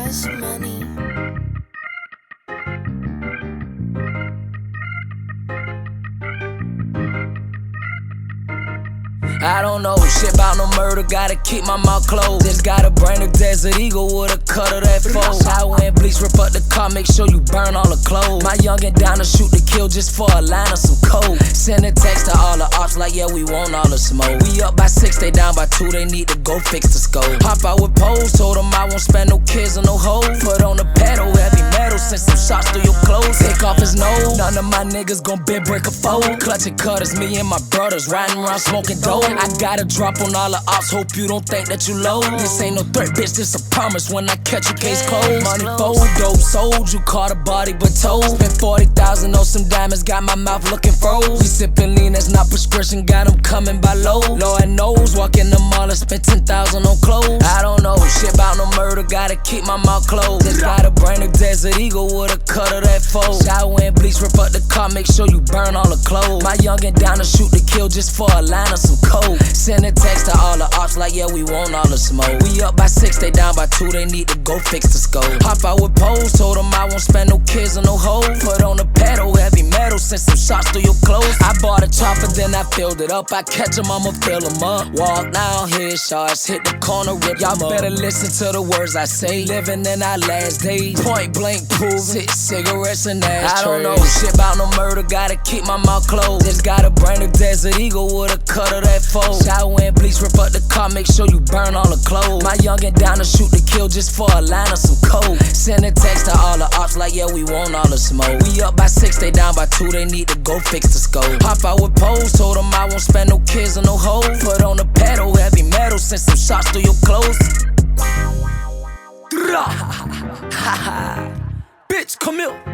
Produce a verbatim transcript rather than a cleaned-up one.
cash money. I don't know shit about no murder, gotta keep my mouth closed. Just gotta bring the Desert Eagle with a cut of that foe. Shower and bleach, rip up the car, make sure you burn all the clothes. My youngin' down to shoot to kill just for a line of some coke. Send a text to all the ops like, yeah, we want all the smoke. We up by six, they down by two, they need to go fix the scope. Hop out with poles, told them I won't spend no kids or no hoes. Put on the pedal, heavy metal, send some shots through your clothes. Take off his nose, none of my niggas gon' bend, break a fold. Clutching cutters, me and my brothers riding around smoking dope. I gotta drop on all the ops, hope you don't think that you low. This ain't no threat, bitch, this a promise. When I catch you, case closed. Money fold, dope sold, you caught a body but told. Spent forty thousand on some diamonds, got my mouth looking froze. We sippin' lean, that's not prescription, got them coming by low. Lord knows, walk in the mall and spent ten thousand on clothes. I don't know shit about no murder, gotta keep my mouth closed. Just gotta bring the Desert Eagle with a cut of that foe. Shower and bleach, rip up the car, make sure you burn all the clothes. My youngin' down to shoot to kill just for a line of some coke. Send a text to all the ops like, yeah, we want all the smoke. We up by six, they down by two, they need to go fix the scope. Hop out with poles, told them I won't spend no kids or no hoes. Put on the pedal, heavy metal, send some shots through your clothes. I bought a chopper, then I filled it up. I catch them, I'ma fill them up. Walk now, hit shots, hit the corner, rip y'all better listen to the words I say. Living in our last days, point blank proven. Six cigarettes and ashtrays. I don't know shit about no murder, gotta keep my mouth closed. Just gotta bring the Desert Eagle with a cut of that foe. Shower and bleach, rip up the car, make sure you burn all the clothes. My youngin' down to shoot to kill just for a line of some coke. Send a text to all the ops like, yeah, we want all the smoke. We up by six, they down by two, they need to go fix the scope. Hop out with poles, told them I won't spend no kids or no hoes. Put on the pedal, heavy metal, send some shots through your clothes. Bitch, come here.